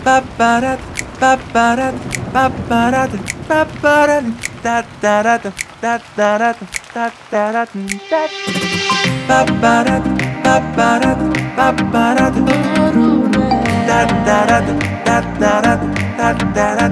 babarad babarad babarad babarad dadarad dadarad dadarad babarad babarad babarad dadarad dadarad dadarad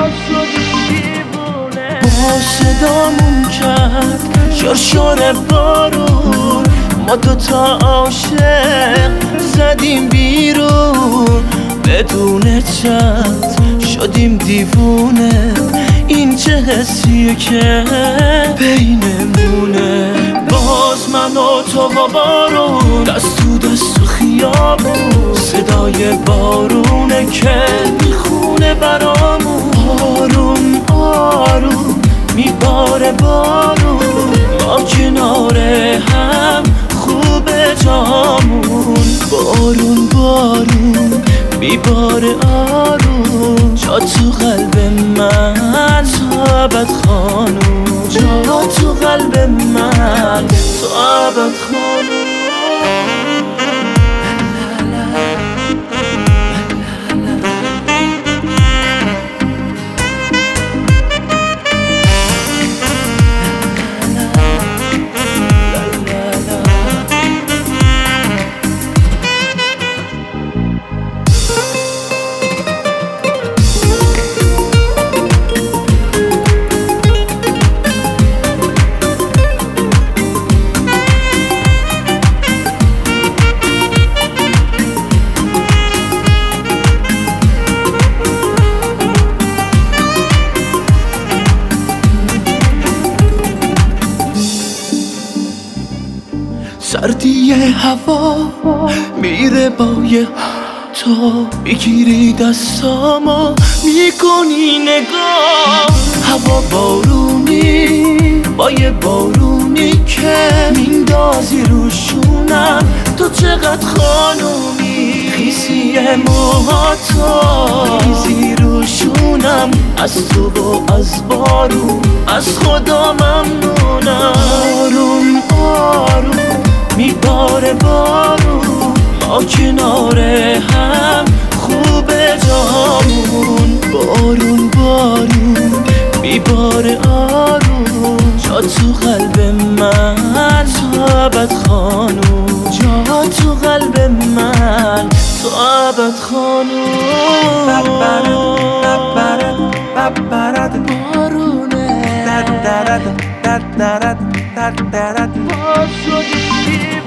با صدامون کرد شرشر بارون ما دوتا عاشق زدیم بیرون بدون چت شدیم دیوونه این چه حسیه که بینمونه باز من و تو و بارون دست تو دست و خیابون صدای بارونه که میخونه برامون آروم آروم میباره بارون ما کنار هم خوبه جامون بارون بارون میباره آروم جا تو قلب من تا ابد خانوم جا تو قلب من تا ابد خانوم سردی هوا میره با یه تو میگیری دستامو میکنی نگاه هوا بارونی با یه بارونی که میندازی روشونم تو چقدر خانومی خیسی موهاتو میریزی روشونم از تو و از بارون از خدا ممنونم آروم آروم میباره بارون ما کنار هم خوبه جامون بارون بارون میباره آروم جا تو قلب من تا ابد خانوم جا تو قلب من تا ابد خانوم ببرد ببرد بارونه دردرد دردرد دردرد ما شدیم